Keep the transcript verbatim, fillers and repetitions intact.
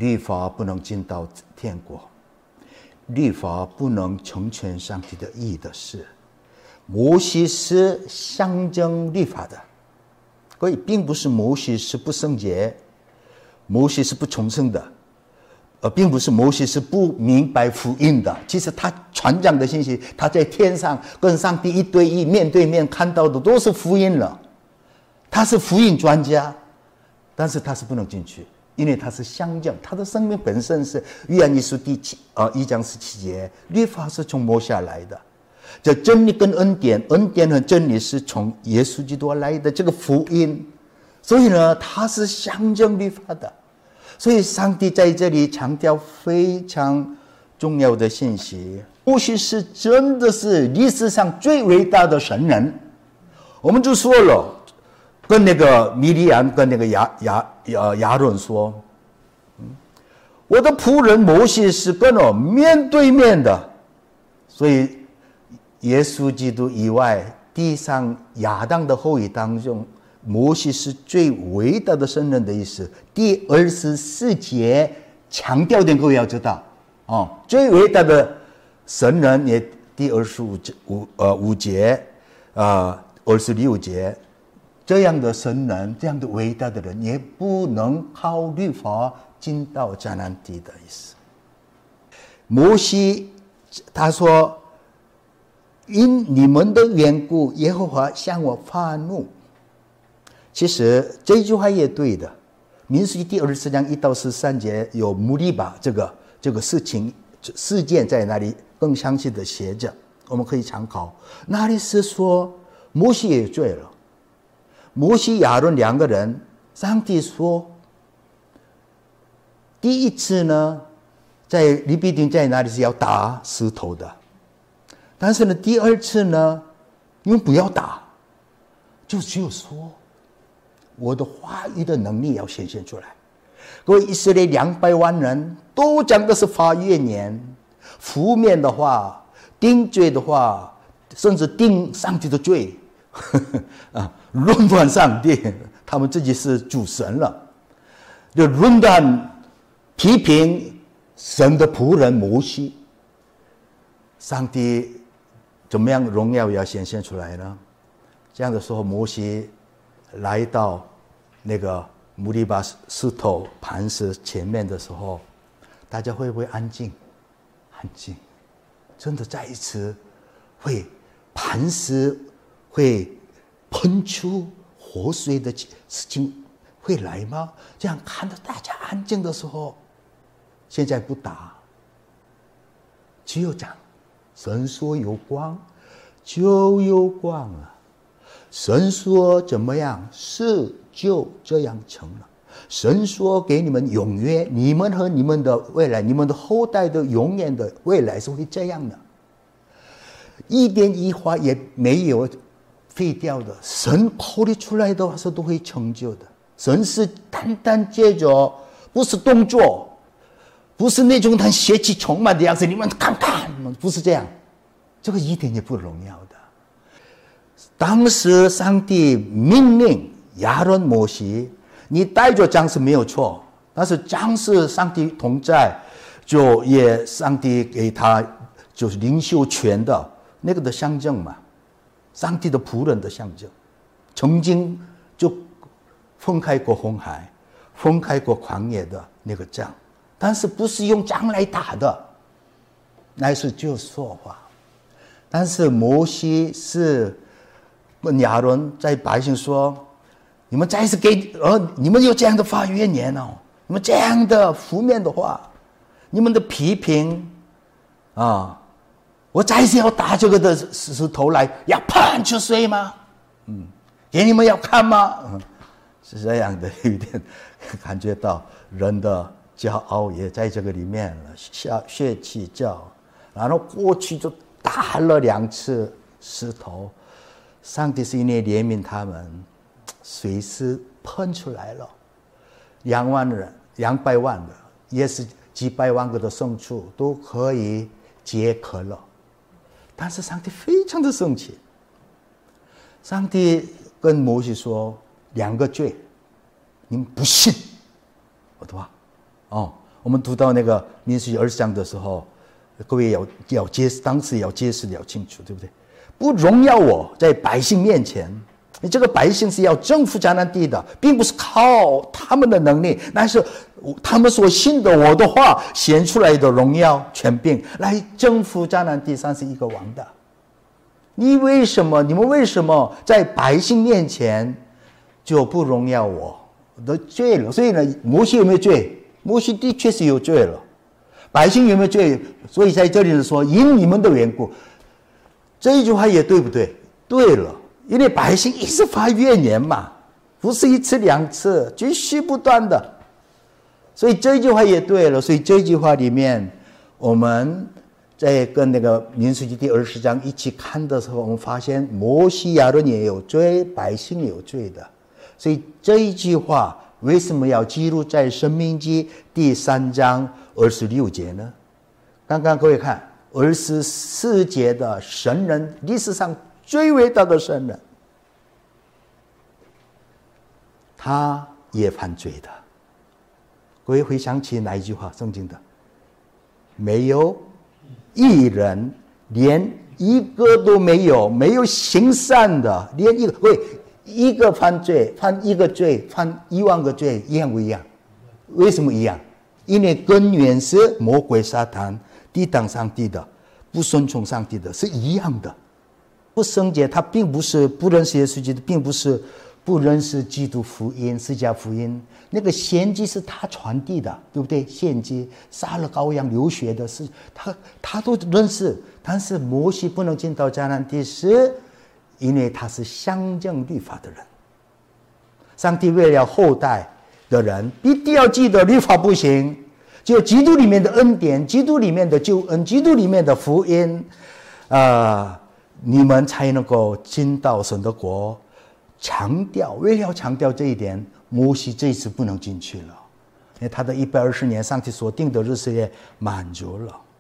律法不能进到天国，律法不能成全上帝的义的事。摩西是象征律法的，所以并不是摩西是不圣洁，摩西是不重生的，呃，并不是摩西是不明白福音的。其实他传讲的信息，他在天上跟上帝一对一面对面看到的都是福音了。他是福音专家，但是他是不能进去，因为他是象征，他的生命本身是约翰一书第七呃一章十七节，律法是从摩西来的。这真理跟恩典，恩典和真理是从耶稣基督来的这个福音，所以呢，它是象征律法的。所以上帝在这里强调非常重要的信息：摩西是真的是历史上最伟大的神人。我们就说了，跟那个米利安跟那个亚亚亚亚伦说，嗯，我的仆人摩西是跟我面对面的，所以。耶稣基督以外，地上亚当的后裔当中，摩西是最伟大的圣人的意思。第二十四节强调点，各位要知道哦，最伟大的神人也第二十五五呃五节啊二十六节，这样的神人，这样的伟大的人，也不能靠律法进到迦南地的意思。摩西他说。因你们的缘故，耶和华向我发怒。其实这句话也对的。民数记第二十四章一到十三节有摩利巴这个这个事情事件在那里更详细的写着，我们可以参考。那里是说摩西也罪了，摩西亚伦两个人，上帝说，第一次呢，在利比丁在那里是要打石头的。但是呢，第二次呢，你们不要打，就只有说，我的话语的能力要显现出来。各位以色列两百万人都讲的是发怨言，负面的话，定罪的话，甚至定上帝的罪，呵呵啊，论断上帝，他们自己是主神了，就论断批评神的仆人摩西，上帝。怎么样荣耀要显现出来呢？这样的时候，摩西来到那个摩利巴石头磐石前面的时候，大家会不会安静？安静，真的再一次会磐石会喷出活水的事情会来吗？这样看到大家安静的时候，现在不打，只有讲。神说有光，就有光了。神说怎么样，事就这样成了。神说给你们永约，你们和你们的未来，你们的后代的永远的未来是会这样的，一点一划也没有废掉的。神口里出来的话是都会成就的。神是单单接着，不是动作。不是那种很邪气充满的样子，你们看看，不是这样，这个一点也不荣耀的。当时上帝命令亚伦摩西，你带着杖是没有错，但是杖是上帝同在，就也上帝给他就是领袖权的那个的象征嘛，上帝的仆人的象征。曾经就分开过红海，分开过旷野的那个杖。但是不是用杖来打的，乃是就说话。但是摩西是跟亚伦在百姓说：“你们再次给呃，你们有这样的发怨言哦，你们这样的负面的话，你们的批评啊，我再次要打这个的石头来，要喷出水吗？嗯，给你们要看吗？嗯，是这样的，有点感觉到人的。”骄傲也在这个里面了，血气骄，然后过去就打了两次石头，上帝是因为怜悯他们，水是喷出来了，两万人、两百万的，也是几百万个的牲畜都可以解渴了。但是上帝非常的生气，上帝跟摩西说：“两个罪，你们不信我的话。”哦， 我们读到那个民数记二十章的时候，各位要要揭当时要揭示了清楚，对不对？不荣耀我在百姓面前，你这个百姓是要征服迦南地的，并不是靠他们的能力，那是他们所信的我的话显出来的荣耀权柄，来征服迦南地三十一个王的。你为什么？你们为什么在百姓面前就不荣耀我？都罪了。所以呢，摩西有没有罪？摩西的确是有罪了。百姓有没有罪？所以在这里说，因你们的缘故。这一句话也对不对？对了，因为百姓一直发怨言嘛，不是一次两次，继续不断的。所以这句话也对了。所以这句话里面，我们在跟那个民数记第二十章一起看的时候，我们发现摩西亚伦也有罪，百姓也有罪的。所以这一句话为什么要记录在申命记第三章二十六节呢？刚刚各位看二十四节的神人，历史上最伟大的神人，他也犯罪的。各位会想起哪一句话？圣经的，没有一人，连一个都没有，没有行善的，连一个。喂，一个犯罪，犯一个罪，犯一万个罪，一样不一样？为什么一样？因为根源是魔鬼撒旦抵挡上帝的，不顺从上帝的，是一样的。不圣洁，他并不是不认识耶稣基督，并不是不认识基督福音、释迦福音。那个献祭是他传递的，对不对？献祭杀了羔羊流血的是他，他都认识。但是摩西不能进到迦南地，是因为他是相将律法的人。上帝为了后代的人，一定要记得律法不行，只有基督里面的恩典，基督里面的救恩，基督里面的福音，啊、呃，你们才能够进到神的国。强调，为了强调这一点，摩西这一次不能进去了，因为他的一百二十年上帝所定的日子也满足了。